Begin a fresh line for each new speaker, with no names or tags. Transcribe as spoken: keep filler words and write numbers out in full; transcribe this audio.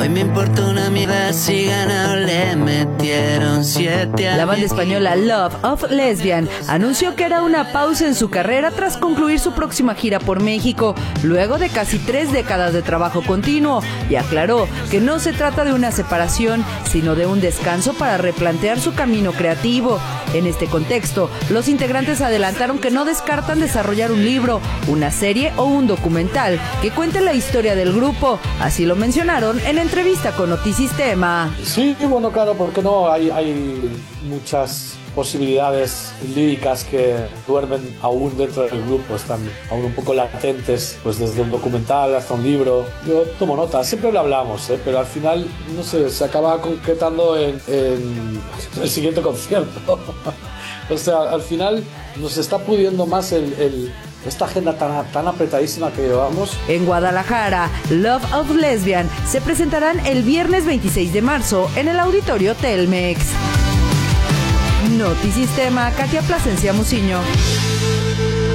Hoy me importa una mierda si ganó, le metieron siete a
La banda española Love of Lesbian anunció que hará una pausa en su carrera tras concluir su próxima gira por México, luego de casi tres décadas de trabajo continuo, y aclaró que no se trata de una separación, sino de un descanso para replantear su camino creativo. En este contexto, los integrantes adelantaron que no descartan desarrollar un libro, una serie o un documental que cuente la historia del grupo. Así lo mencionaron en entrevista con Notisistema.
Sí, bueno, claro, ¿por qué no? Hay, hay muchas posibilidades líricas que duermen aún dentro del grupo, están aún un poco latentes, pues desde un documental hasta un libro. Yo tomo nota, siempre lo hablamos, ¿eh? Pero al final, no sé, se acaba concretando en, en el siguiente concierto. O sea, al final nos está pudiendo más el... el esta agenda tan, tan apretadísima que llevamos.
En Guadalajara, Love of Lesbian se presentarán el viernes veintiséis de marzo en el Auditorio Telmex. Notisistema, Katia Plasencia Muciño.